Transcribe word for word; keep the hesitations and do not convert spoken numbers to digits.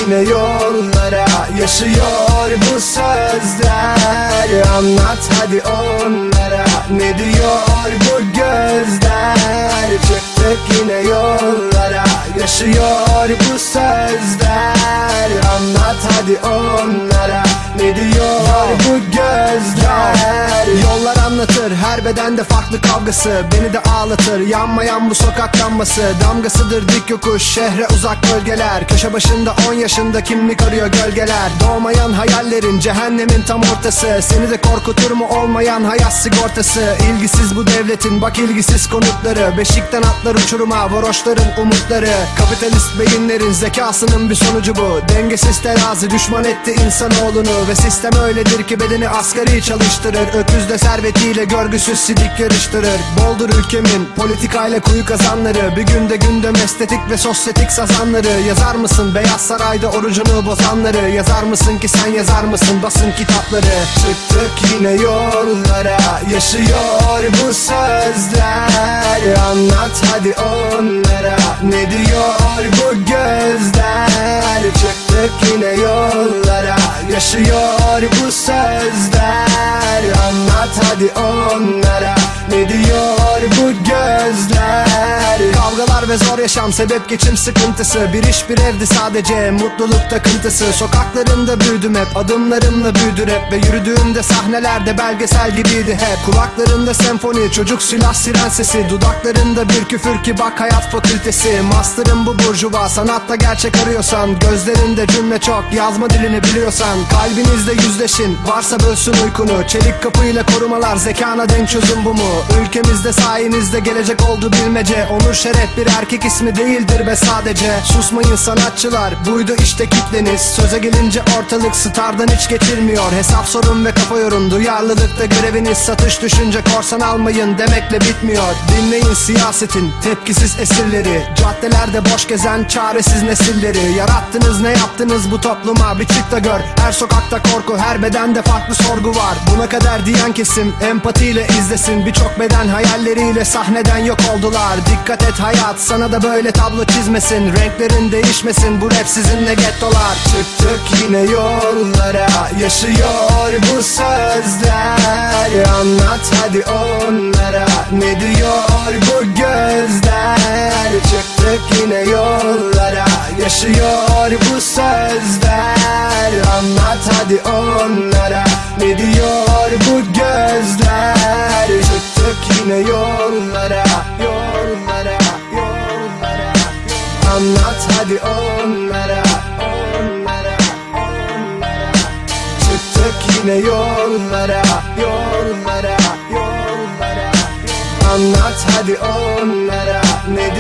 yine yollara, yaşıyor bu sözler. Anlat hadi onlara, ne diyor bu gözler? Çıktık yine yollara, yaşıyor bu sözler. Anlat hadi onlara, ne diyor bu gözler? Yollar anlatır, her bedende farklı kavgası. Beni de ağlatır, yanmayan bu sokak lambası. Damgasıdır dik yokuş, şehre uzak bölgeler. Köşe başında on yaşında kimlik arıyor gölgeler. Doğmayan hayallerin, cehennemin tam ortası. Seni de korkutur mu olmayan hayat sigortası? İlgisiz bu devletin, bak ilgisiz konutları. Beşikten atlar uçuruma, varoşların umutları. Kapitalist beyinlerin zekasının bir sonucu bu. Dengesiz terazi düşman etti insanoğlunu. Ve sistem öyledir ki bedeni asgari çalıştırır. Öküzde servetiyle görgüsüz sidik yarıştırır. Boldur ülkemin politikayla kuyu kazanları. Bir günde gündem estetik ve sosyetik sazanları. Yazar mısın Beyaz Saray'da orucunu bozanları? Yazar mısın ki sen yazar mısın basın kitapları? Çıktık yine yollara, yaşıyor bu sözler. Anlat hadi onlara, ne diyor bu gözler? Çıktık yine yollara, yaşıyor bu sözler. Anlat hadi onlara, ne diyor bu gözler? Kavgalar ve zor yaşam sebep geçim sıkıntısı. Bir iş bir evdi sadece mutluluk takıntısı. Sokaklarında büyüdüm hep, adımlarımla büyüdü rap. Ve yürüdüğümde sahnelerde belgesel gibiydi hep. Kulaklarında senfoni, çocuk silah siren sesi. Dudaklarında bir küfür ki bak hayat fakültesi. Master'ın bu burjuva, sanatta gerçek arıyorsan. Gözlerinde cümle çok, yazma dilini biliyorsan. Kalbinizle yüzleşin, varsa bölsün uykunu. Çelik kapıyla korumalar, zekana denk çözüm bu mu? Ülkemizde sayenizde gelecek oldu bilmece. Onur şeref bir erkek ismi değildir be sadece. Susmayın sanatçılar, buydu işte kitleniz. Söze gelince ortalık stardan hiç geçilmiyor. Hesap sorun ve kafa yorun, duyarlılıkta göreviniz. Satış düşünce korsan almayın demekle bitmiyor. Dinleyin siyasetin tepkisiz esirleri. Caddelerde boş gezen çaresiz nesilleri. Yarattınız ne yaptınız bu topluma, bir çık da gör. Her sokakta korku, her bedende farklı sorgu var. Buna kadar diyen kesim empatiyle izlesin. Birçok beden hayalleriyle sahneden yok oldular. Dikkat et hayat, sana da böyle tablo çizmesin. Renklerin değişmesin, bu rap sizinle gettolar. Çıktık yine yollara, yaşıyor bu sözler. Anlat hadi onlara, ne diyor bu gözler? Çıktık yine yollara, yaşıyor bu sözler. Anlat hadi onlara, ne diyor bu gözler? Çıktık yine yollara, yollara, yollara. Anlat hadi onlara, onlara, onlara. Çıktık yine yollara, yollara, yollara. Anlat hadi onlara, ne